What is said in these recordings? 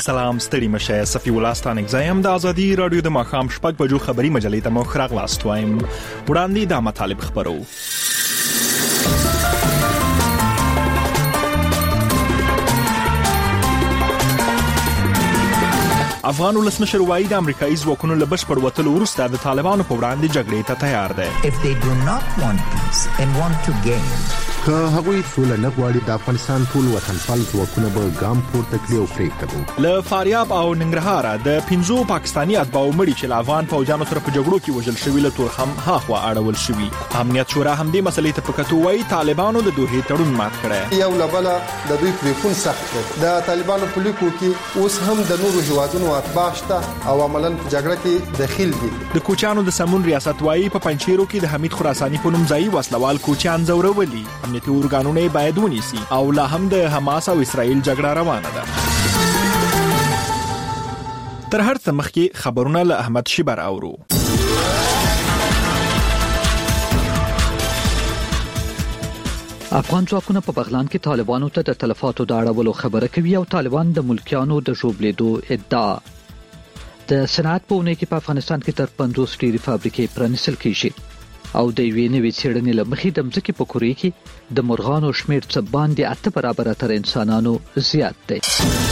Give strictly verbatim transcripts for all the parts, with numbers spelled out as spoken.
سلام ستړي مشه صفي الله ستانک زایم د ازادي رادیو د ماخام شپږ بجو خبري مجلې ته مخ راغلاست وایم وړاندې د مطالب خبرو. افغان ولسمشر وایي د امریکایي ځواکونو له بشپړ وتلو وروسته د طالبانو په وړاندې جګړې ته تیار دی. If they do not want peace and want to gain که هغوی سوله نه غواړي د افغانستان ټول وطنپال ځواکونه به ګام پورته کړي او پرېکړه له فاریاب او ننګرهار د پنځو پاکستاني اتباعو مړي چې له افغان فوجانو سره په جګړو کې وژل شوي له تور هم هاخوا اړول شوي. امنیت شورا هم دې مسلې ته په کتو وایي طالبانو د دوحې تړون مات کړی. یو لبله د دوی پریکون سخت دی. د طالبانو په لیکو کې اوس هم د نورو هیوادونو اتباع شته او عملاً په جګړه کې دخیل دي. د کوچیانو د سمون ریاست وایي په پنجشیرو کې د حمید خراساني په نوم ځایي وسلوال کوچیان ځورولي. امنیتي ارګانونه باید ونیسي او لا هم د حماس او اسرائیل جګړه روانه ده. تر هر څه مخکې خبرونه له احمد شیبر اورو. افغان ځواکونه په بغلان کې طالبانو ته د تلفاتو د اړولو خبره کوي او طالبان د ملکیانو د ژوبلیدو ادعا. د صنعت په اونۍ کې په افغانستان کې تر پنځوس ډیری فابریکې پرانیستل کیږي او د یوې نوې څېړنې له مخې د مځکې په کورې کې د مرغانو شمېر څه باندې اته برابره تر انسانانو زیات دی.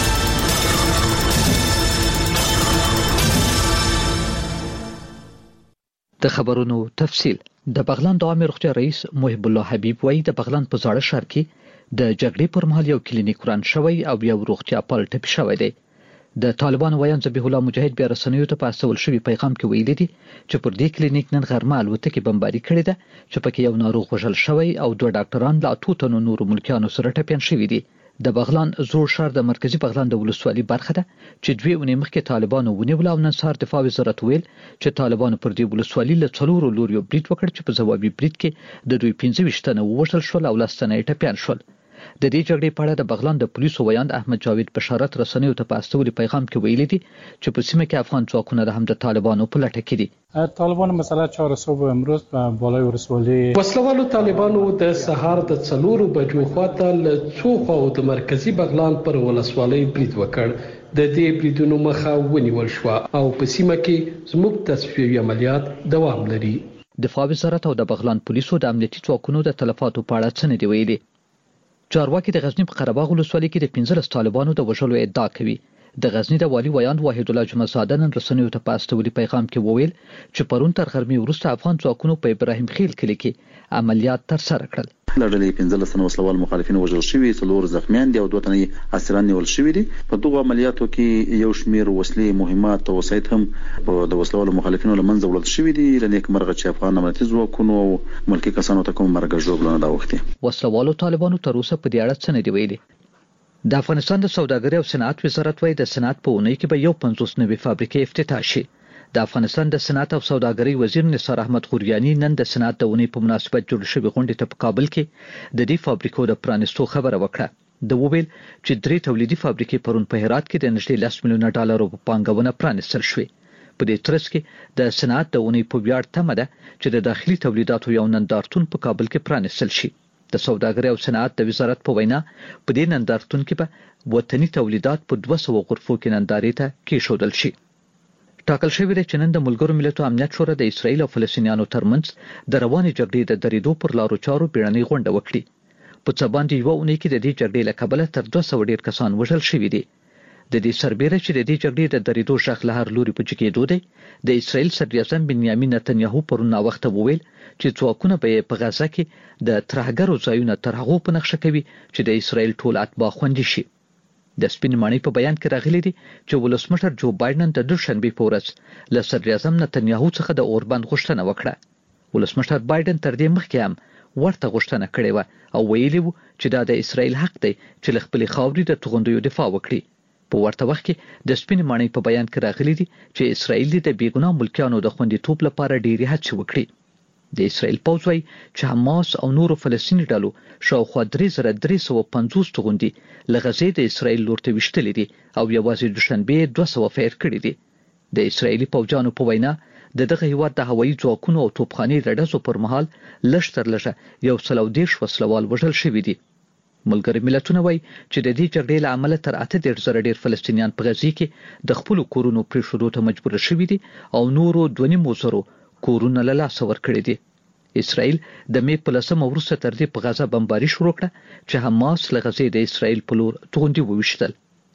د خبرونو تفصیل. د بغلان د عامه روغتیا رئیس محب الله حبیب وایي د بغلان په زاړه ښار کې د جګړې پر مهال یو کلینیک وران شوی او یو روغتیا پال ټپي شوی دی. د طالبانو ویان ذبیح الله مجاهد بیا رسنیو ته په استول شوي پیغام کې ویلي دي چې پر دې کلینیک نن غرمه الوتکې بمباري کړې ده چې پکې یو ناروغ وژل شوی او دوه ډاکټران له اتو تنو نورو ملکیانو سره ټپیان شوي دي. د بغلان زوړ ښار د مرکزی بغلان د ولسوالۍ برخه ده چې دوی اونۍ مخکې طالبانو ونیول او نن سهار دفاع وزارت ویل چې طالبانو پر دې ولسوالۍ له څلورو لوریو برید وکړ چې په ځوابي برید کې د دوی پنځه ویشت تنه ووژل شول او لس تنه یې ټپیان شول. د دې جګړې په اړه د بغلان د پولیسو ویاند احمد جاوید بشارت رسنیو ته په استولي پیغام کې ویلي دي چې په سیمه کې افغان ځواکونه د هم د طالبانو په لټه کې دي. طالبان مثلا چهار صبح امروز په بالای ولسوالۍ وسلوالو طالبانو د سهار د څلورو بجو خواته له څو خواو د مرکزی بغلان پر ولسوالۍ برید وکړ. د دې بریدونو مخه ونیول شو او په سیمه کې زموږ تصفیوي عملیات دوام لري. دفاع وزارت او د بغلان پولیسو د امنیتي ځواکونو د تلفاتو په اړه څه نه دی ویلي. چارواکي د غزنی په قره باغ ولسوالۍ کې د پنځلس طالبانو د وژلو ادعا کوي. د غزنی د والی ویاند واحد الله جمعه زاده نن رسنیو ته په استولي پیغام کې وویل چې پرون تر غرمې وروسته افغان ځواکونو په ابراهیم خیل کلي کې عملیات ترسره کړل. لړلې پنځلس تنه وسلوال مخالفین وژل شوي، څلور زخمیان دي او دوه تنه اسیران نیول شوي دي. په دغه عملیاتو کې یو شمېر وسلې، مهمات او وسایط هم د وسلوال مخالفینو له منځه وړل شوي دي. لنیک مرغه چې افغان امنیتي ځواکونو او ملکي کسانو ته کوم مرګ ژوبلونه دا وختي. وسلوالو طالبانو تر اوسه په دې اړه څه نه دی ویلي. د افغانستان د سوداګرۍ او صنعت وزارت وايي د صنعت په اونۍ کې به یو پنځوس نوې فابریکې افتتاح شي. د افغانستان د صنعت او سوداګرۍ وزیر نثار احمد خوریانی نن د صنعت د اونۍ په مناسبت جوړ شوی غونډې ته په کابل کې د دې فابریکو د پرانیستو خبره وکړه. د وویل چې درې تولیدي فابریکې پرون په هرات کې د نږدې لس میلیونه ډالرو په پانګونه پرانیستل شوې. په دې ترڅ کې د صنعت د اونۍ په ویاړ تمه ده چې د داخلي تولیداتو یو نندارتون په کابل کې پرانیستل شي. د سوداګرۍ او صنعت د وزارت په وینا په دې نندارتون کې به وطني تولیدات په دوه سوه غرفو کې نندارې ته کېښودل شي. ټاکل شوی دی چې نن د ملګرو ملتونو امنیت شورا د اسرائیل او فلسطینیانو ترمنځ د روانې جګړې د درېدو پر لارو چارو بیړنۍ غونډه وکړي. په څه باندې یوه اونۍ کې د دې جګړې له کبله تر دوه سوه ډېر کسان وژل شوي دي. د دې سربیره چې د دې جګړې د درېدو غږ له هر لوري په جګېدو دی، د اسرائیل صدراعظم بنیامین نتنیاهو پرون ناوخته وویل چې ځواکونه به په غزه کې د ترهګرو ځایونه تر هغو په نقشه کوي چې د اسرائیل ټول اتباع خوندي شي. د سپین ماڼۍ په بیان کې راغلي دي چې ولسمشر جو بایدن د دوشنبې په ورځ له صدراعظم نتنیاهو څخه د اوربند غوښتنه وکړه. ولسمشر بایدن تر دې مخکې هم ورته غوښتنه کړې وه او ویلي وو چې دا د اسرائیل حق دی چې له خپلې خاورې د توغندیو دفاع وکړي. په ورته وخت کې د سپین ماڼۍ په بیان کې راغلي دي چې اسرائیل د بېګناه ملکیانو د خوندیتوب لپاره ډېرې هڅې وکړي. د اسرائیل پوځ وايي چې حماس او نورو فلسطیني ډلو شاوخوا درې زره درې سوه پنځوس توغندي له غزې د اسرائیل لور ته ویشتلې دي او یوازې دوشنبې دوه سوه فیر کړي دي. د اسرائیلي پوځیانو په وینا د دغه هیواد د هوایي ځواکونو او توپخانې د ډزو پر مهال لږ تر لږه یو سل او دېرش وسلوال وژل شوي دي. ملګری ملتونه وایي چې د دې جګړې له امله تر اته دېرش زره ډېر فلسطینیان په غزه کې د خپل کورونو پرېښودو ته مجبور شوي دي او نورو دوه نیم زره کورونه له لاسه ورکړي دي. اسرائیل د می په لسمه وروسته تر دې په غزه بمباري شروع کړه چې حماس له غزې د اسرائیل په لور توغندي وویشتل.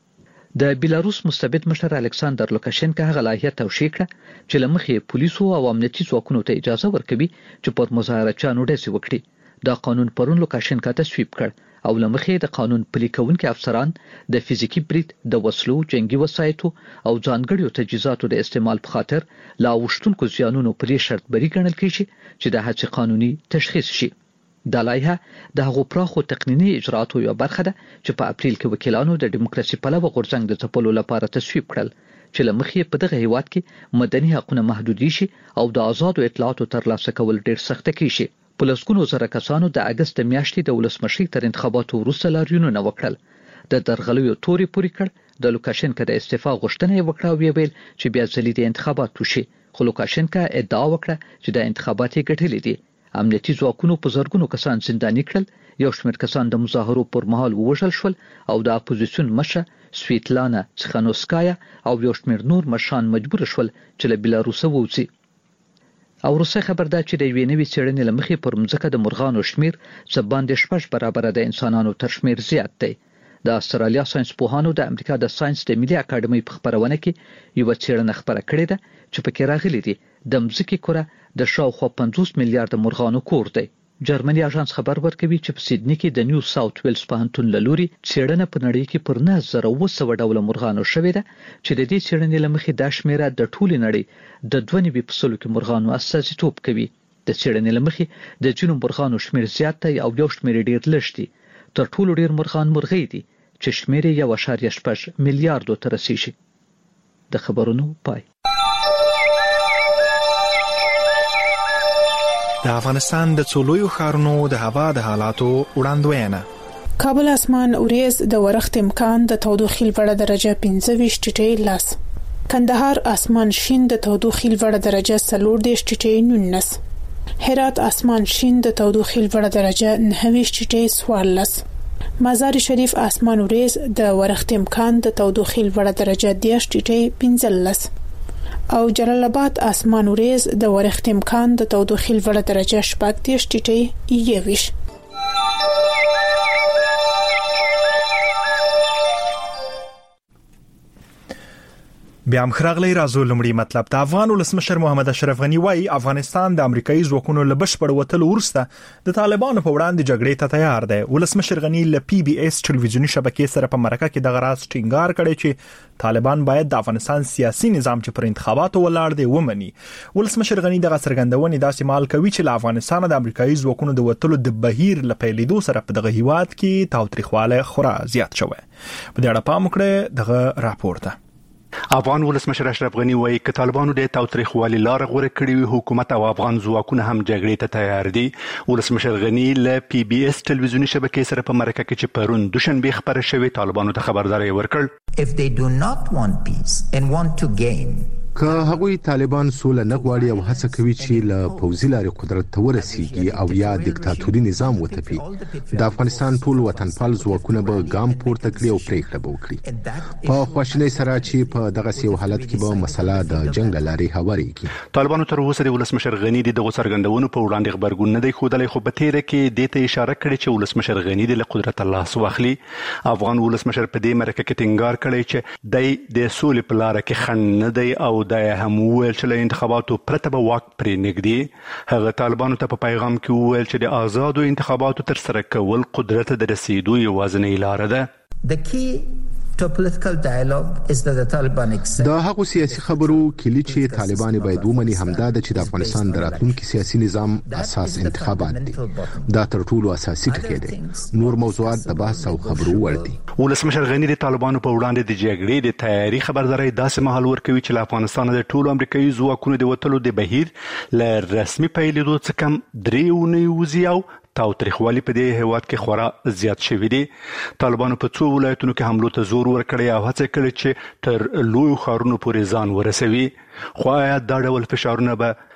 د بیلاروس مستبد مشر الکساندر لوکاشنکا هغه لایحه توشیح کړه چې له مخې پولیسو او امنیتي ځواکونو ته اجازه ورکوي چې پر مظاهرچیانو ډزې وکړي. دا قانون پرون لوکاشنکا تصویب کړ او له مخې د قانون پلي کوونکي افسران د فزیکي برید، د وسلو، جنگي وسایطو او ځانګړو تجهیزاتو د استعمال په خاطر لا اوښتونکو زیانونو پرې شرط بری ګڼل کیږي چې د هڅې قانوني تشخیص شي. دا لایحه د هغو پراخو تقنیني اجراءاتو یو برخه ده چې په اپریل کې وکیلانو د دیموکراسي پلوه غورځنګ د ځپلو لپاره تصویب کړل چې له مخې په دغه هیواد کې مدني حقوق محدودي شي او د آزادو اطلاعاتو ترلاسه کول ډیر سخت کیږي. په لسګونو زره کسانو د اگست میاشتې د ولسمشرۍ تر انتخاباتو وروسته لاریونونه وکړل. د درغلیو توري پوري کړ. د لوکاشنکا د استعفا غوښتنه یې وکړه او ویل چې بیا ځلې د انتخابات وشي، خو لوکاشنکا ادعا وکړه چې د انتخابات یې ګټلې دي. امنیتي ځواکونو په زرګونو کسان زنداني کړل، یو شمېر کسان د مظاهرو پر مهال ووژل شول او د اپوزیسیون مشره سویتلانا څخانوسکایا او یو شمېر نور مشران مجبور شول چې له بیلاروسه ووځي. او روسي خبر ده چې د یوې نوې څېړنې له مخې پر مځکه د مرغانو شمیر څه باندې شپږ برابره د انسانانو تر شمیر زیات دی. د استرالیا ساينس پوهانو د امریکا د ساينس د ملي اکاډمۍ په خبرونه کې یو څېړنه خبره کړې ده چې پکې راغلي دي د مځکې کره د شاوخوا پنځوس میلیارډ مرغانو کور دی. جرمني اژانس خبر ورکوي چې په سیدنی کې د نیو ساوث ویلز پوهنتون له لوري څېړنه په نړۍ کې پر نه زره اوه سوه ډوله مرغانو شوې ده چې د دې څېړنې له مخې دا شمیره د ټولې نړۍ د دوه نوي په سلو کې مرغانو استازیتوب کوي. د څېړنې له مخې د ځینو مرغانو شمیر زیات دی او یو شمیر ډیر لږ دی. تر ټولو ډیر مرغان مرغۍ دي چې شمیر یې یو اعشاریه شپږ میلیارډو ته رسیږي. د خبرونو پای. د افغانستان د څولویو ښارونو د هوا د حالاتو وړاندوینه. کابل اسمان اوریز د ورښت امکان د تودوخې لوړه درجه پنځه ویشت ټیټې لاس. کندهار اسمان شین د تودوخې لوړه درجه څلور دېرش ټیټې نولس. هرات اسمان شین د تودوخې لوړه درجه نهه ویشت ټیټې څوارلس. مزار شریف اسمان اوریز د ورښت امکان د تودوخې لوړه درجه دېرش ټیټې پنځلس. او جلال آباد اسمان اوریز د ورښت امکان د تودوخې لوړه درجه شپږ دېرش ټیټې یوویشت. بیا هم خراغلی راځو لمړی مطلب. د افغان ولسمشر محمد اشرف غنی وايي افغانستان د امریکایي ځواکونو له بشپړ وتلو وروسته د طالبانو په وړاندې جګړې ته تیار دی. ولسمشر غنی له پی بي اس ټلویزیونی شبکې سره په مرکه کې د غراس ټینګار کړی چې طالبان باید د افغانستان سیاسي نظام چې پر انتخاباتو ولاړ دی ومني. ولسمشر غنی دغه څرګندونې داسې مال کوي چې له افغانستان د امریکایي ځواکونو د وتلو د بهیر له پیلېدو سره په دغه هیواد کې تاوتریخواله خورا زیات شوی. په دې اړه پام وکړئ دغه راپور ته. افغان ولسمشر اشرف غنی وایي چې طالبانو د تاوتریخوالي لار غوره کړې وي، حکومت او افغان ځواکونه هم جګړې ته تیار دي. ولسمشر غنی له پی بي اس ټلویزیونی شبکې سره په مرکه کې چې پرون دوشنبه خبره شوې طالبانو ته خبرداري ورکړ. If they do not want peace and want to gain که هغوی طالبان سوله نه غواړي او هڅه کوي چې له پوځي لارې قدرت ته ورسیږي او یا دیکتاتوري نظام وتپي، د افغانستان ټول وطنپال ځواکونه به ګام پورته کړي او پریکړه به وکړي په خواشینۍ سره چې په دغه یو حالت کې به مسله د جنگ لارې هواريږي. طالبانو تر اوسه د ولسمشر غنی د دغه څرګندونو په وړاندې خبرګون نه دی ښودلی، خو په تیره کې دې ته اشاره کړې چې ولسمشر غنی د قدرت الله واخلي. افغان ولسمشر په دې مرکه کې ټینګار کړی چې د د سولې په لار کې خنډ نه دی او د هم ویل چې له انتخاباتو پرته به واک پرې نږدې. هغه طالبانو ته په پیغام کې وویل چې د آزادو انتخاباتو تر سره کول قدرت د رسیدو یوازینۍ لار ده. The key to political dialogue is that the Taliban accept دا هغه سیاسي خبرو کلی چې طالبان باید ومني همدا د چې د افغانستان د راتلونکي سیاسي نظام اساس انتخابات دي. دا تر ټولو اساسي ټکی دی. نور موضوعات د بحث او خبرو وړ دي. ولسمشر غنی د طالبانو په وړاندې د جګړې د تیاری خبرداري داسې مهال ورکوي چې له افغانستان د ټولو امریکایي ځواکونو د وټلو د بهیر له رسمي پیلېدو څخه کم درې اونۍ وځي او تاوتریخوالی په دې هیواد کې خورا زیات شوی دی. طالبانو په څو ولایتونو کې حملو ته زور ورکړی او هڅه کړې چې تر لوی ښارونو پورې ځان ورسوي، خو آیا دا ډول فشارونه به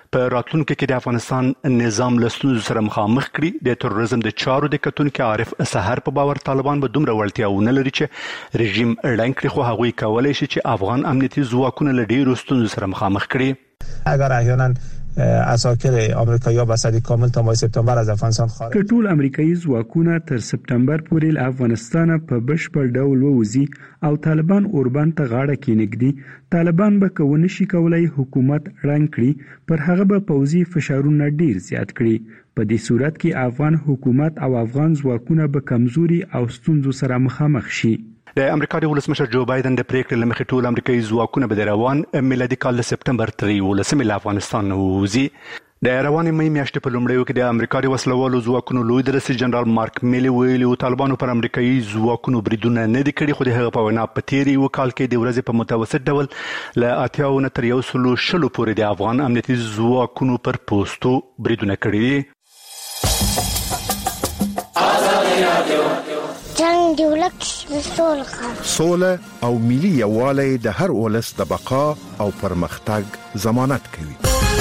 په راتلونکو کې د افغانستان نظام له ستونزو سره مخامخ کړي. د تروریزم د چارو د کتونکو عارف سحر په باور طالبان به دومره وړتیاونه لري چې رژیم اړین کړي، خو هغوی کولای شي چې افغان امنیتي ځواکونه له ډیرو ستونزو سره مخامخ کړي. اگر احیانا اساکر آمریکایی‌ها به صدی کامل تا ماه سپتامبر از افغانستان خارج که ټول امریکایي ځواکونه تر سپتامبر پورې له افغانستان په بشپړ ډول ووځي او طالبان اوربان ته غاړه کېنږدي، طالبان به کونه شي کولای حکومت ړنګ کړي، پر هغه به پوځي فشارونه ډیر زیات کړي. په دې صورت کې افغان حکومت او افغان ځواکونه به کمزوري او ستونزو سره مخامخ شي. د امریکا د ولسمشر جو بایدن د پریکړې لمخې ټول امریکایي ځواکونه به د روان میلادي کال د سپتمبر تر یولسمې له افغانستان ووځي. د روانې مې میاشتې په لومړیو کې د امریکا د وسلوالو ځواکونو لوی درسي جنرال مارک میلي ویلي و طالبانو پر امریکایي ځواکونو بریدونه نه دي کړي، خو د هغه په وینا په تیر یو کال کې د ورځې په متوسط ډول له اتیا نه تر یو سلو شلو پورې د افغان امنیتي ځواکونو پر پوستو بریدونه کړي دي. جنگ دی ولک سول خان سوله او ملي یووالی د هر ولس د بقا او پرمختګ ضمانت کوي.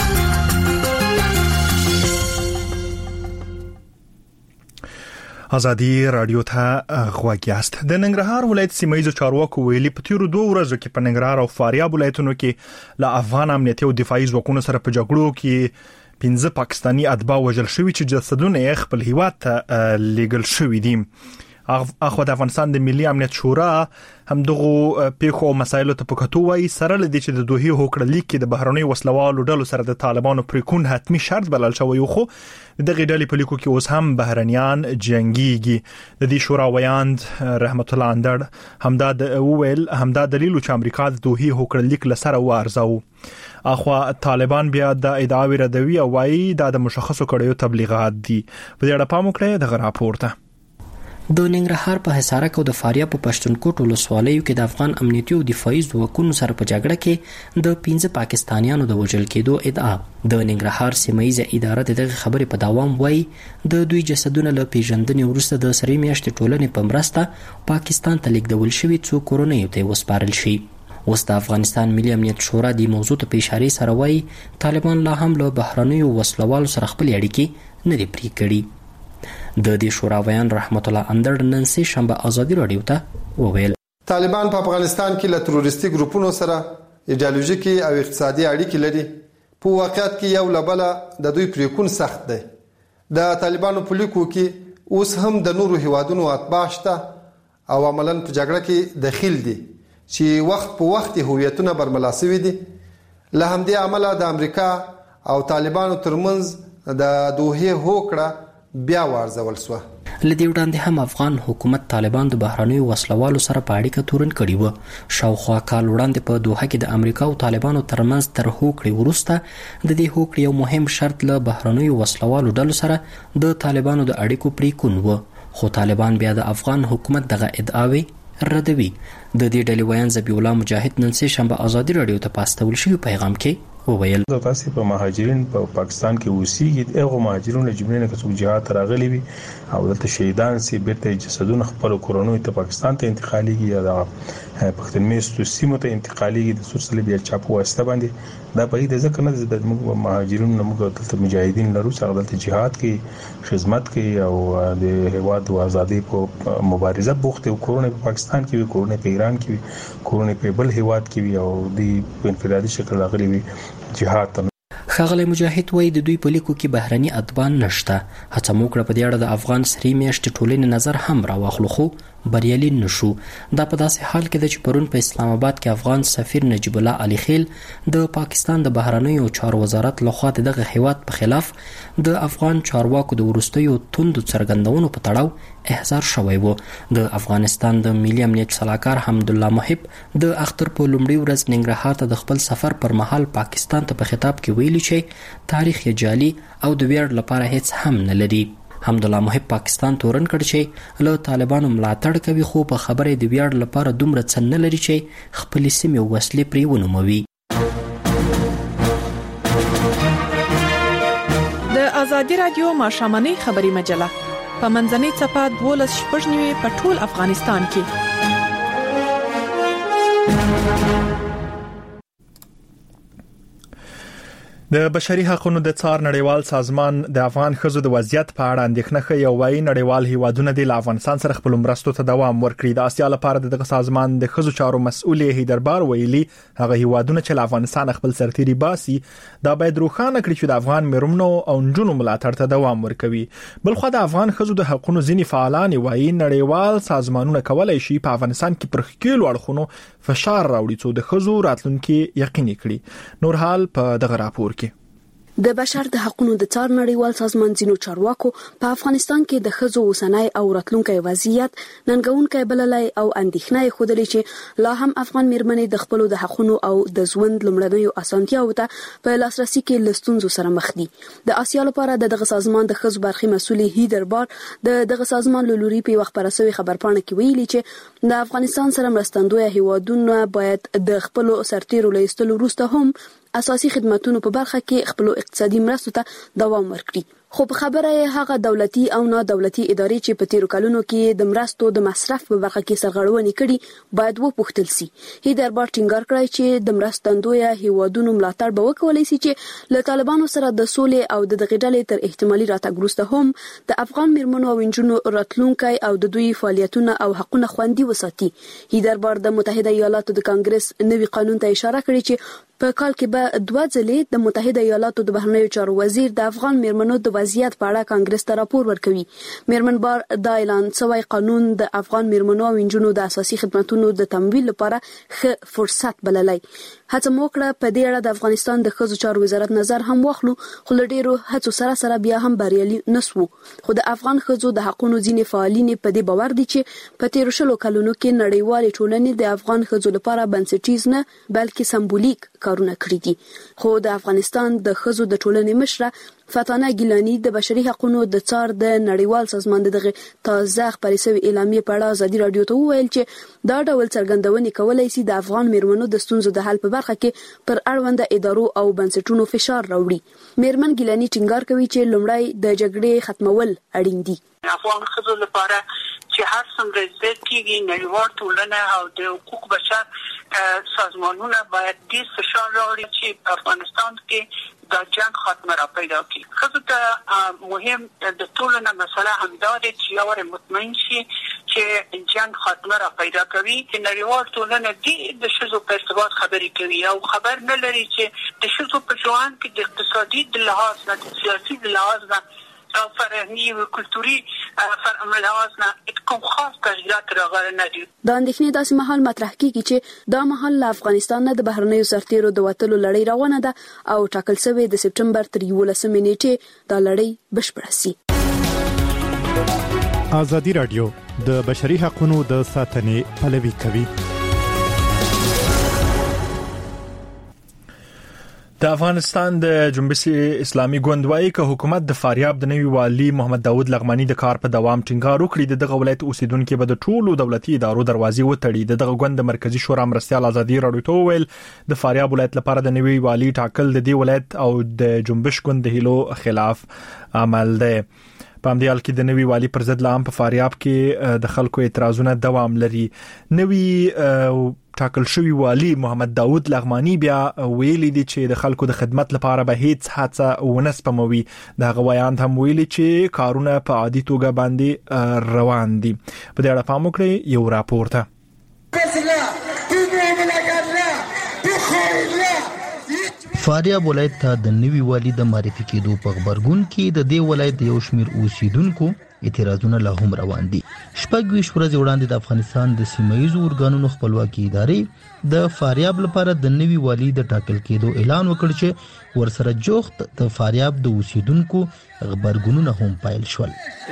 ازادي رادیو ته غوږ یاست. د ننګرهار ولایت سیمایي چارواکو ویلي په تیرو دوه ورځو کې په ننګرهار او فاریاب ولایتونو کې له افغان امنیتي او دفاعي ځواکونو سره په جګړو کې پنځه پاکستانی اتباع وژل شوي چې جسدونه یې خپل هیواد ته لیږل شوي دي. اخو د افغانستان د ملي امنیت شورا هم دغه پیښو مسایلو ته په کتو وایي سره لدی چې د دوه هوکړه لیک کې د بهرنۍ وسلوالو ډلو سره د طالبانو پریکون حتمی شرط بلل شوی، خو دغه ډلې په لیکو کې اوس هم بهرنیان جنگيږي. د دې شورا ویاند رحمت الله اندړ همدا د ویل همدا دلیل چې امریکا د دوه هوکړه لیک لسره وارزاو. اخو طالبان بیا د ادعاوی ردوی او وایي د مشخصو کړیو تبلیغات دي. په دې اړه پام وکړئ د راپورته. د ننګرهار په حصارک او د فاریاب په پښتونخوا ولسوالیو کې د افغان امنیتي او دفاعي ځواکونو سره په جګړه کې د پنځه پاکستانیانو د وژل کېدو ادعا. د ننګرهار سیمایي اداره دغه خبرې په دوام وایي د دوی جسدونه له پیژندنې وروسته د سری میاشتې ټولنې په مرسته پاکستان ته لیږدول شوي، څو کورنیو ته وسپارل شي. اوس د افغانستان ملي امنیت شورا د موضوع ته په اشاره سره وایي طالبان لا هم له بهرنیو وسلوالو سره خپل اړیکې نه دي پرې کړي. د دې شورا ویان رحمت الله اندړ نن سه شنبه ازادي رادیو ته وویل طالبان په افغانستان کې له تروریستي ګروپونو سره ایډیالوژیکي او اقتصادي اړیکې لري. په واقعیت کې یو لبله د دوی پریکون سخت دی. د طالبانو په لیکو کې اوس هم د نورو هیوادونو اتباع شته او عملاً په جګړه کې دخیل دي چې وخت په وخت هویتونه برملا شوي دي. له همدې عمله د امریکا او طالبانو ترمنځ د دوه هوکړه بیا وارزول شو. لدی وړاندې هم افغان حکومت طالبان د بهرنیو وسلوالو سره په اړیکه تورن کړي وو. شاوخوا کال وړاندې په دوحه کې د امریکا او طالبانو ترمنځ تر هوکړې وروسته د دې هوکړې یو مهم شرط له بهرنیو وسلوالو ډلو سره د طالبانو د اړیکو پریکون وو، خو طالبان بیا د افغان حکومت دغه ادعاوی ردوي. د دې ډلې ویان ذبیح الله مجاهد نن سه شنبه ازادي رادیو ته پاستول شوی پیغام کې وویل د تاسو په مهاجرین په پاکستان کې اوسېږي، هغه مهاجرونو جملې نه کڅو جهاد راغلي وي او دلته شهیدان سي بیرته جسدونه خپل کورونو ته پاکستان ته انتقالېږي یا د پښتنمیستو سیمو ته انتقالېږي د سورسل بیا چاپو واسطه باندې. دا په دې ځکه نه د موږ مهاجرونو موږ دلته مجاهدین لرو چې دلته جهاد کوي، خدمت کوي او د هیواد د ازادي په مبارزه بوخت او کورونه په پاکستان کې وي، کورونه په ایران کې وي، کورونه په بل هیواد کې وي او د انفرادي شکل راغلي وي جهاد. ښاغلی مجاهد وایي د دوی په لیکو کې بهرني اتباع نشته. هڅه مو کړه په دې اړه د افغان سری میاشتې ټولنې نظر هم راواخلو، خو بریالي نشو. دا په داسې حال کې ده چې پرون په اسلام آباد کې افغان سفیر نجیب الله علي خیل د پاکستان د بهرنیو چارو وزارت لخوا دغه هیواد په خلاف د افغان چارواکو د وروستیو توندو څرګندونو په تړاو احضار شوی و. د افغانستان د ملي امنیت صلاحکار حمدالله محب د اختر په لومړي ورځ ننګرهار ته د خپل سفر پر مهال پاکستان ته په خطاب کې ویلي چې تاریخ یې جعلي او د ویاړ لپاره هیڅ هم نه لري. حمدالله محب پاکستان تورن کړ چې له طالبانو ملاتړ کوي، خو په خبره د ویاړ لپاره دومره څه نه لري چې خپل سیمې وسلې پرې ونوموي. د ازادي رادیو ماښامنۍ خبري مجله په منځنۍ صفحه دولس شپږ نیوي په ټول افغانستان کې. د بشري حقوقو د څار نړیوال سازمان د افغان ښځو د وضعیت په اړه اندېښنه ښیي او وايي نړیوال هیوادونه د افغانستان سره خپل مرستو ته دوام ورکړي. د آسیا لپاره دغه سازمان د ښځو چارو مسؤل هیدربار ویلي هغه هیوادونه چې افغانستان خپل سرتيري باسي دا باید روښانه کړي چې د افغان میرمنو او نجونو ملاتړ ته دوام ورکوي. بلخو د افغان ښځو د حقوقو ځینې فعالان وايي نړیوال سازمانونه کولای شي په افغانستان کې پر ښکیلو اړخونو فشار راوړي څو د ښځو راتلونکي یقیني کړي. نور حال په دغه راپور د بشر د حقوقو د څار نړیوال سازمان ځینو چارواکو په افغانستان کې د ښځو اوسنۍ او راتلونکي وضعیت ننګونکي بللای او اندېښنه خوده چې لا هم افغان میرمنې د خپل د حقوقو او د ژوند لمړنیو اسانتیاو ته په لاسرسي کې لستونزو سره مخ دي. د آسیا لپاره دغه سازمان د ښځو برخي مسؤل هیدربار د دغه سازمان لوري په وخت پرسوي خبرپاڼه کې ویلي چې د افغانستان سره مرستندوی هیوادونه باید د خپل سرتیرو لیستلو وروسته هم اساسي خدماتونو په برخه کې خپل اقتصادي مرستو ته دوام ورکړي. خو په خبره هغه دولتي او نه دولتي ادارې چې په تیرو کلونو کې د مرستو د مصرف په برخه کې سرغړونې کړي باید وپوښتل شي. هیدربار ټینګار کړی چې د مرستندوی هیوادونو ملاتړ به وکولای شي چې له طالبانو سره د سولې او د دغه ډلې تر احتمالي راتګ وروسته هم د افغان میرمنو او نجونو راتلونکي او د دوی فعالیتونه او حقوقونه خوندي وساتي. هیدربار د متحده ایالاتو د کانګرس نوي قانون ته اشاره کړې چې په کال کې به دوه ځلې د متحده ایالاتو د بهرنیو چارو وزیر د افغان میرمنو د وضعیت په اړه کانګرس ته راپور ورکوي. میرمن بار د اعلان شوی قانون د افغان میرمنو او نجونو د اساسي خدماتو د تمویل لپاره ښه فرصت بللای. هڅه موکړه په دې اړه د افغانستان د ښځو چارو وزارت نظر هم واخلو خو له ډیرو هڅو سره سره بیا هم بریالي نسو. خو د افغان ښځو د حقوقو ځینې فعالین په دې باور دي چې په تیر شلو کلونو کې نړیوال ټولنې د افغان ښځو لپاره بنسټیز نه بلکې سمبولیک کارونه کړی دي. خو د افغانستان د ښځو د ټولنې مشره فاتانه ګیلانی د بشري حقوقو د څار د نړیوال سازمان دغه تازه خبري شوی اعلامیه په اړه ازادي رادیو ته وویل چې دا ډول څرګندونې کولای شي د افغان میرمنو د ستونزو د حل په برخه کې پر اړونده ادارو او بنسټونو فشار راوړي. میرمن ګیلانی ټینګار کوي چې لومړی د جګړې ختمول اړین دي. افغان ښځو لپاره چې هر څومره زیات کېږي نړیوال ټولنه او د حقوق بشر سازمانونه باید دې فشار راوړي چې په افغانستان کې دا جنگ خاتمه را پیدا کړي. ښځو ته مهم د ټولنه مسله همدا ده چې یو مطمئن شي چې جنگ خاتمه را پیدا کوي. چې نړیوال ټولنه دې د ښځو په ارتباط خبرې کوي او خبر نه لري چې د ښځو په ژوند کې د اقتصادي د لحاظ نه د سیاسي د لحاظ نه او فرهنګي او کلتوري فرهنګي لحاظ نه کوم خاص تغییرات راغلي نه دي. د اندېښنې داسې مهال مطرح کیږي چې دا مهال له افغانستان نه د بهرنیو سرتیرو د وټلو لړۍ روانه ده او ټاکل شوی د سپټمبر تر یولسمې نیټې دا لړۍ بشپړه شي. ازادي رادیو د بشري حقوقو د ساتنې پلوي کوي. د افغانستان د جمهوریت اسلامي ګوند وايي چې حکومت د فاریاب د نوي والي محمد داوود لغمانی د کار په دوام ټینګار وکړي. دغه ولایت اوسیدونکو به د ټولو دولتي ادارو دروازې وتړي. دغه ګوند د مرکزی شورا مرستيال ازادي رادیو ته ویل د فاریاب ولایت لپاره د نوي والي ټاکل د دې ولایت او د جنبش ګوند د هیلو خلاف عمل دی. په همدې حال کې د نوي والي پر ضد لام په فاریاب کې د خلکو اعتراضونه دوام لري. نوي ټاکل شوی والي محمد داوود لغمانی بیا ویلي دي چې د خلکو د خدمت لپاره به هیڅ هڅه ونه سپموي. دا غوایان هم ویلي چې کارونه په عادي توګه باندې روان دي. په دې اړه پام وکړئ یو راپور ته. فاریاب ولایت ته د نوي والي د معرفي کېدو په خبرګون کې د دې ولایت یو شمیر اوسیدونکو اعتراضونه لا هم روان دي. شپږ ویشت ورځې وړاندې د افغانستان د سیمایي ارګانونو خپلواکي ادارې د فاریاب لپاره د نوي والي د ټاکل کېدو اعلان وکړ چې ورسره جوخت د فاریاب د اوسیدونکو خبرګونونه هم پایل شول.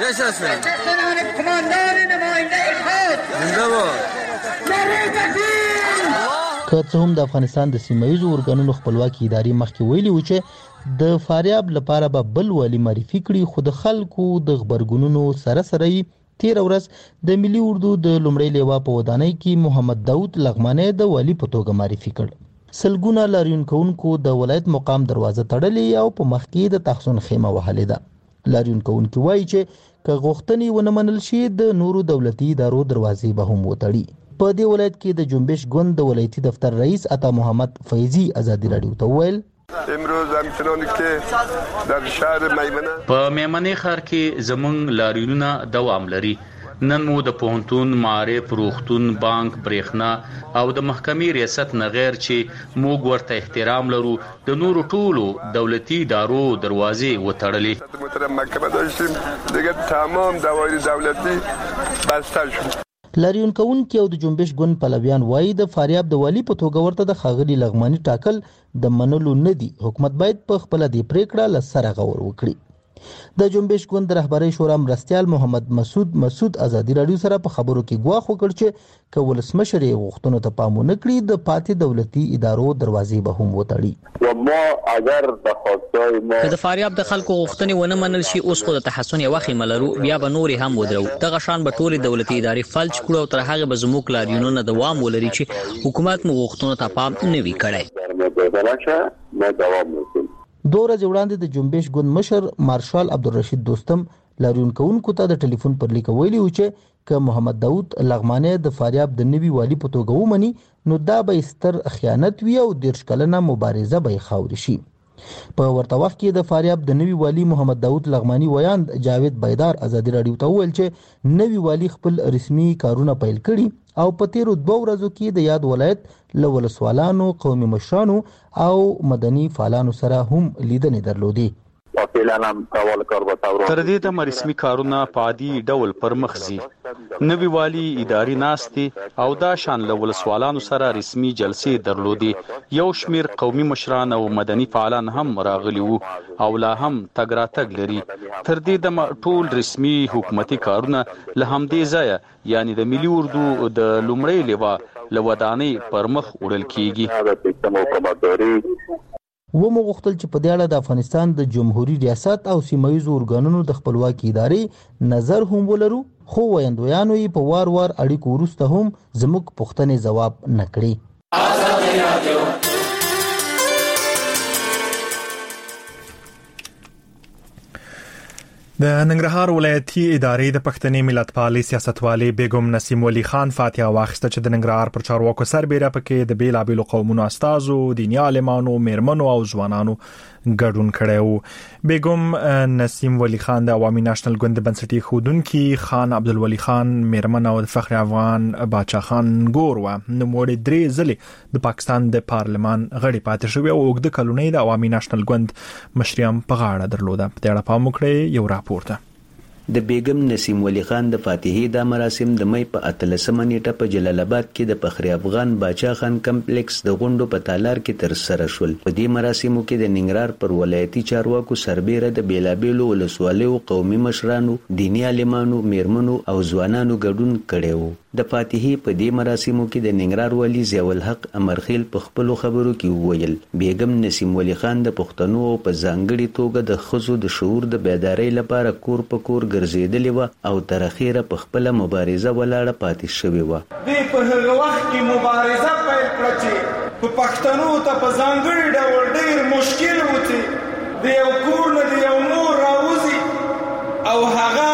که څه هم د افغانستان د سیمایي ارګانونو خپلواکي ادارې مخکې ویلي و چې د فاریاب لپاره به بل والي معرفي کړي خو د خلکو د خبرګونونو سره سره تیر ورځ د ملي اردو د لومړی لیوا په ودانۍ کې محمد داوود لغمانی د والي په توګه معرفي کړ. سلګونه لاریون کوونکو د ولایت مقام دروازه تړلې او په مخ کې د تحسن خیمه وهلې ده. لاریون کوونکو وایي چې که غوښتنې ونه منل شي د نورو دولتي ادارو دروازې به هم وتړي. په دې ولایت کې د جنبش ګوند د ولایتي دفتر رئیس عطا محمد فیضی ازادي رادیو ته ویل امروز همچنان که در شهر میمنه په میمنه ښار کې زمونږ لاریونونه دوام لري. نن مو د پوهنتون، معارف، روغتون، بانک، برېښنا او د محکمې ریاست نه غیر چې موږ ورته احترام لرو د نورو ټولو دولتي ادارو دروازې وتړلې. محترم محکمه داشتیم دیگه تمام دوایر دولتی بسته شد. لاریون کوونکي او د جنبش ګوند پلویان وایي د فاریاب د والی په توګه ورته د ښاغلي لغماني ټاکل د منلو نه دي. حکومت باید په خپله دې پریکړه له سره غور وکړي. د جنبش ګوند رهبرۍ شورا مرستیال محمد مسعود مسعود ازادي راډیو سره په خبرو کې ګواښ وکړ چې که ولسمشر یې غوښتنو ته پام ونه کړي د پاتې دولتي ادارو دروازې به هم وتړي. که د فاریاب د خلکو غوښتنې ونه منل شي، اوس خو د تحسن یوه خیمه لرو، بیا به نورې هم ودرو. دغه شان به ټولې دولتي ادارې فلج کړو او تر هغې به زموږ لاریونونه دوام ولري چې حکومت مو غوښتنو ته پام نه وي کړی. دوه ورځې وړاندې د جنبش ګوند مشر مارشال عبدالرشید دوستم لاریون کوونکو ته د ټلیفون پر لیک ویلي و چې که محمد داود لغمانی د فاریاب د نوي والي په توګه ومني نو دا به ستر خیانت وي او دېرش کلنه مبارزه به یې خاورې شي. په ورته وخت کې د فاریاب د نوي والي محمد داود لغمانی ویاند جاوید بیدار ازادي راډیو ته وویل چې نوي والي خپل رسمي کارونه پیل کړي او په تیرو دوه ورځو کې د یاد ولایت له ولسوالانو، قومي مشرانو او مدني فعالانو سره هم لیدنې درلودې. تر دې دمه رسمي کارونه په عادي ډول پر مخ ځي. نوي والي اداري ناستې او دا شان له ولسوالانو سره رسمي جلسې درلودې. یو شمیر قومي مشران او مدني فعالان هم راغلي وو او لا هم تګ راتګ لري. تر دې دمه ټول رسمي حکومتي کارونه له همدې ځایه یعنی د ملي اردو د لومړۍ لیوا له ودانۍ پر مخ وړل کیږي. و مو غوښتل چې په دې اړه د افغانستان د جمهوریت ریاست او سیمایي ارګانونو د خپلواکي ادارې نظر هم ولرو، خو ویاندویانو یې په وار وار اړیکو وروسته هم زموږ پوښتنې ځواب نه کړي. د ننګرهار ولایتي ادارې د پښتني ملتپالي سیاستوالي بیگم نسیم ولی خان فاتحه واخیسته چې د ننګرهار پر چارواکو سربېره پکې د بیلابېلو قومونو استازو، دیني عالمانو، میرمنو او ځوانانو ګډون کړی و. بیگم نسیم ولی خان د عوامي ناشنل ګوند بنسټي ښودونکي خان عبدالولي خان میرمن او د فخر افغان باچا خان ګور و. نوموړې درې ځلې د پاکستان د پارلمان غړي پاتې شوې او اوږده کلونه د عوامي ناشنل ګوند مشري هم په غاړه درلوده. په دې اړه پام وکړئ یو راپورته. د بیگم نسیم ولی خان د فاتحې د مراسم د مې په اتلسمه نیټه په جلال آباد کې د فخر افغان باچا خان کمپلیکس د غونډو په تالار کې تر سره شول. په دې مراسمو کې د ننګرهار پر ولایتي چارواکو سربېره د بیلابېلو ولسوالیو قومي مشرانو، دیني عالمانو، میرمنو او ځوانانو ګډون کړی و. د فاتحې په دې مراسمو کې د ننګرهار والي ضیاء الحق امرخیل په خپلو خبرو کې وویل بیگم نسیم ولی خان د پښتنو او په ځانګړي توګه د ښځو د شعور د بیدارۍ لپاره کور په کور ګرځېدلې وه او تر اخره په خپله مبارزه ولاړه پاتې شوې وه. دوی په هغه وخت کې مبارزه پیل کړه چې په پښتنو ته په ځانګړي ډول ډېر مشکل و چې د یو کور نه د یو مور راوځي او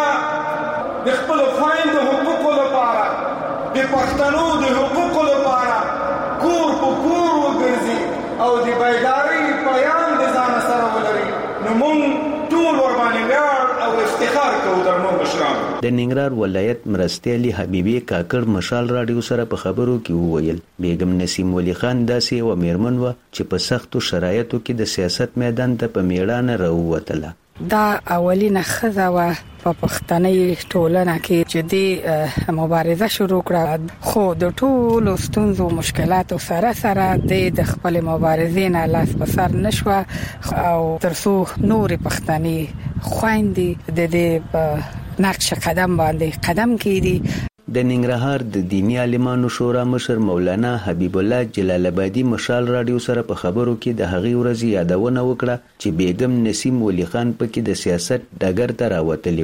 هغه د خپلو خویندو حقوقو لپاره د پښتنو د حقوقو لپاره کور په کور وګرځي او د بیدارۍ پیام د ځانه سره ولري. نو موږ ټول ورباندې ویاړ او افتخار کوو درنو مشرانو. د ننګرهار ولایت مرستیالي حبیبي کاکړ مشال راډیو سره په خبرو کې وویل بیگم نسیم ولی خان داسې یوه میرمن وه چې په سختو شرایطو کې د سیاست میدان ته په میړانه راووتله. دا اولینه ښځه وه په پښتني ټولنه کې چې د مبارزه شروع کړه، خو د ټولو ستونزو مشکلاتو سره سره د خپل مبارزې نه لاس په سر نشوه او ترڅو نورې پښتني خویندې د دې نقش قدم باندې قدم کېږدي. د ننګرهار د دیني عالمانو شورا مشر مولانا حبیب الله جلال آبادي مشال راډیو سره په خبرو کې د هغې ورځې یادونه وکړه چې بیگم نسیم ولی خان پکې د سیاست ډګر ته راوتلې وه.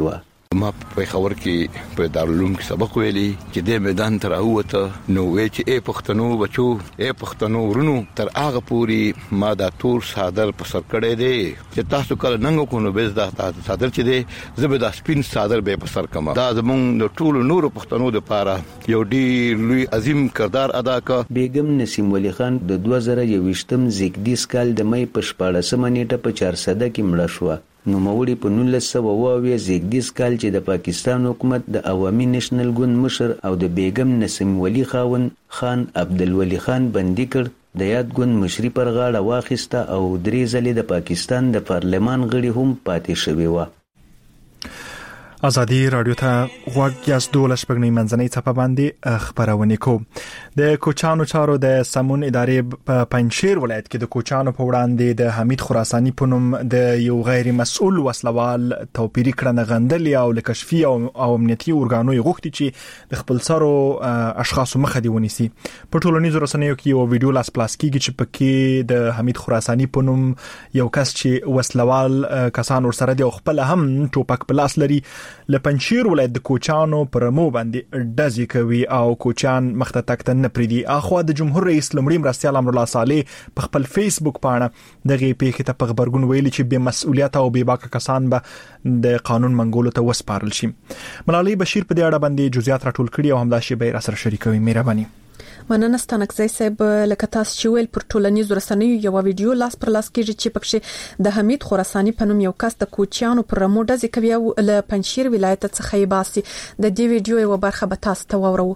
ما په خبر کې په دارالعلوم کې سبق ویلي چې د میدان تر اوته نو وی چې اے پښتنو بچو اے پښتنو ورونو تر هغه پوری ما دا تور صادر په سر کړی دی چې تاسو کله ننګ کو نو به دا صادر چې دی زبر دا سپین صادر به په سر کما دا زمونږ د ټولو نورو پښتنو د پاره یو ډیر لوی عظیم کردار ادا کړ. بیگم نسیم ولی خان د دوه زره یوویشتم زیږدیز کال د مې په شپاړسمه نیټه په چارسده کې مړه شوه. نو موري په نولس سوه اووه زیږدیز کال چې د پاکستان حکومت د عوامي نېشنل ګوند مشر او د بیگم نسیم ولی خاون خان عبدالولی خان بندي کړ. د یاد ګوند مشري پر غاړه واخیسته او درې ځلې د پاکستان د پارلمان غړي هم پاتې شوي وو. ازادي رادیو ته غوږ یاست. دولس شپږنۍ منځنۍ څپه باندې خبرونه کوو. د کوچانو چارو د سمون ادارې په پنځشیر ولایت کې د کوچانو په وړاندې د حمید خراساني په نوم د یو غیر مسؤل وسلوال توپیری کړنه غندل او لکشفي او امنیتي اورګانو غوښتي چې د خپل سرو اشخاصو مخه دی ونیسي. په ټولنیزو رسنیو کې یو ویډیو لاس پلاس کیږي چې پکې د حمید خراساني په نوم یو کس چې وسلوال کسان ورسره دی او خپل هم ټوپک په لاس لري له پنځشیر ولایت د کوچانو پر مو باندې ډزې کوي او کوچان مخته تکته نه پریدي. اخوا د جمهور رئیس لمړي مرستیال امرالله صالح په خپل فیسبوک باندې دغه پیښه ته په خبرګون ویلي چې بې مسؤلیت او بې باکه کسان به د قانون منګولو ته وسپارل شي. ملالۍ بشیر په دې اړه باندې جزئیات راټول کړي او همدا شی به را سره شریکوي. مهرباني. مننه ستانکزی صاحب. لکه تاسو چې ویل پر ټولنیزو رسنیو یو ویډیو لاس پر لاس کېږي چې پکې د حمید خراساني په نوم یو کس د کوچیانو پر رمو ډزې کوي او له پنځشیر ولایت څخه یې باسي. د دې ویډیو یو برخه به تاسو ته واورو.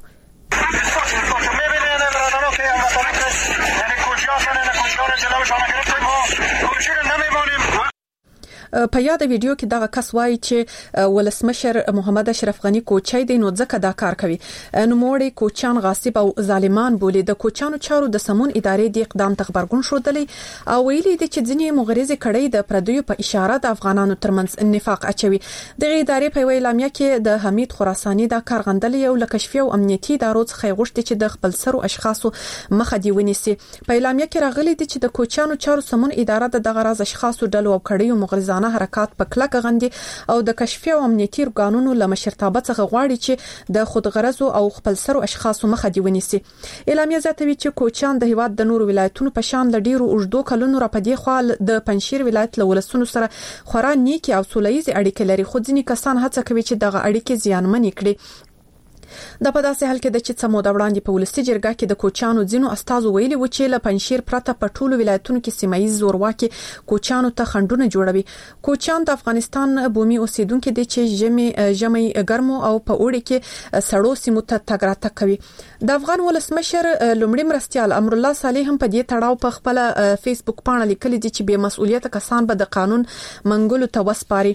په یاد ویډیو کې دغه کس وایي چې ولسمشر محمد اشرف غنی کوچی دی نو ځکه دا کار کوي. نو موړي کوچان غاصب او ظالمان بولي. د کوچانو چارو د سمون ادارې د اقدام ته خبرګون شوړدلی او ویلي دي چې ځینې مغرضي کړي د پردیو په اشاره د افغانانو ترمنځ نفاق اچوي. د ادارې په ویلامیا کې د حمید خراساني د کار غندلې او لکشفي او امنیتي ادارو څخه غوښتي چې د خپل سرو اشخاصو مخه دی ونیسي. په ویلامیا کې راغلي دي چې د کوچانو چارو سمون اداره د دغه راز اشخاصو ډلو او کړيو مغرضانه حرکات په کلک غندي او د کشفي او امنیتي قانونو له مشرتابه څخه غواړي چې د خودغرضو او خپل سرو اشخاصو مخه دی ونیسي. اعلامیه زیاتوي چې کوچان د هیواد د نورو ولایتونو په شان ل ډیرو اوږدو کلونو را پدې خو د پنځشیر ولایت له ولسونو سره خورا نیکی او سولهییز اړیکې لري، خو ځینې کسان هڅه کوي چې دغه اړیکې زیانمنې کړي. د په داسې حال کې د چې څمو د وړاندې په ولستي جرګه کې د کوچانو ځینو استادو ویلي و چې له پنځشیر پرته په ټولو ولایتونو کې سیمایي زورواکي کوچانو ته خندونه جوړوي. کوچان د افغانستان بومي اوسیدونکو دي چې ژمي ژمي ګرمو او په اوړي کې سړو سیمو ته تګ راتګ کوي. د افغان ولسمشر لمړي مرستیال امرالله صالح هم په دې تړاو په خپل فیسبوک باندې لیکلي دي چې بې مسؤلیت کسان به د قانون منګولو ته وسپاري.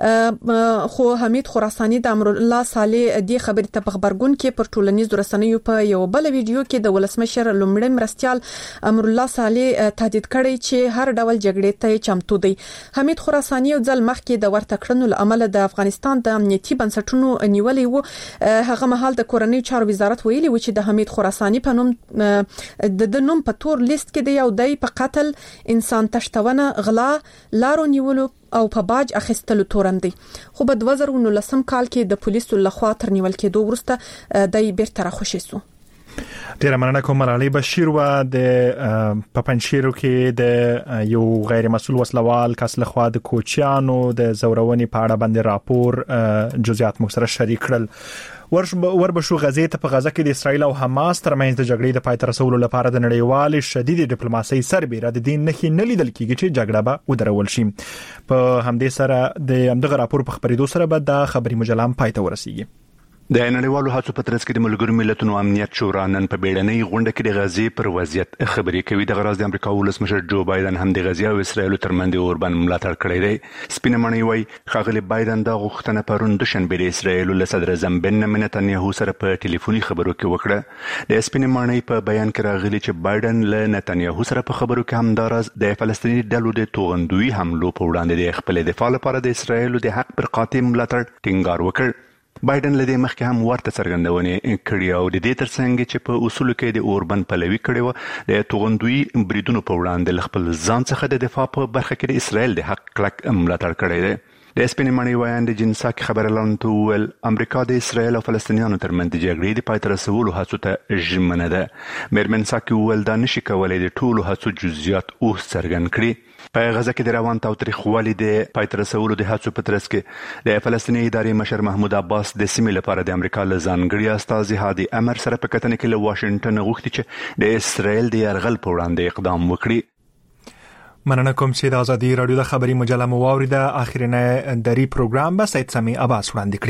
خو حمید خراساني د امرالله صالح دې خبرې ته خبرګون کې پر ټولنیزو رسنیو په یو بل ویډیو کې د ولسمشر لمړي مرستیال امرالله صالح تهدید کړی چې هر ډول جګړې ته چمتو دی. حمید خراساني یو ځل مخکې د ورته کړنو لامل د افغانستان د امنیتي بنسټونو نیولې وو. هغه مهال د کورنۍ چارو وزارت ویلي و چې د حمید خراساني په نوم د نوم په تور لیست کې دی او د په قتل، انسان تشتونه، غلا، لارو نیولو او په باج اخیستلو تورن دی. خو په دوه زره نولسم کال کې د پولیسو لخوا تر نیول کېدو وروسته د بیرته راخوشي سو. ډیره مننه کوم. ملالۍ بشیر و د په پنځشیرو کې د یو غیر مسؤل وسلوال کس لخوا د کوچیانو د زورونې په اړه باندې راپور جزئیات مو سره شریک کړل. وربشو غزې ته په غزه کې د اسرایل او حماس ترمنځ د جګړې د پای ته رسولو لپاره د نړیوال شدید ډیپلوماسي سربېره د دین نه نه لیدل کېږي چې جګړه به ودرول شي. په همدې سره د همدغه راپور په خبرېدو سره به د خبري مجلام پای ته ورسیږي. د نړیوالو هڅو په ترڅ کې د ملګرو ملتونو امنیت شورا نن په بیړنۍ غونډه کې د غزې پر وضعیت خبرې کوي. د غراز د امریکا ولسمشر جو بایدن هم د غزې او اسرایل ترمنځ د اوربان ملاتړ کړی دی. سپینه مڼۍ وايي ښاغلی بایدن دا غوښتنه پرون دوشنبه د اسرایل له صدر اعظم بنیامین نتنیاهو سره په ټلیفوني خبرو کې وکړه. د سپینه مڼۍ په بیان کې راغلي چې بایدن له نتنیاهو سره په خبرو کې همداراز د فلسطیني ډلو د توغندوي حملو په وړاندې د خپل دفاع لپاره د اسرایل د حق پر قاطع ملاتړ ټینګار وکړ. بایدن له دې مخکې هم ورته څرګندونې کړې او د دې ترڅنګ چې په اصولو کې د اوربن پلوي کړې و د توغندوي بریدونو په وړاندې خپل ځان څخه د دفاع په برخه کې د اسرایل د حق کلک ملاتړ کړی دی. د اسپین مړی وایند جنساک خبرلان ول امریکا د اسرایل او فلسطینیانو ترمنځ د جګړې د پای ته رسولو هڅو ته ژمنه ده. میرمن ساکي ول دا نشي کولای د ټولو هڅو جزئیات اوس څرګند کړي. په غزه کې د روان تاوتریخوالي د پای ته رسولو د هڅو په ترڅ کې د فلسطیني ادارې مشر محمود عباس د سیمې لپاره د امریکا له ځانګړي استازي هادي امر سره په کتنه کې له واشنگټن غوښتي چې د اسرایل د یرغل په وړاندې اقدام وکړي. مننه کوم چې د ازادي رادیو د خبري مجله مو واوریده. اخرینه دری پروګرام به سید سامي عباس وړاندې کړ.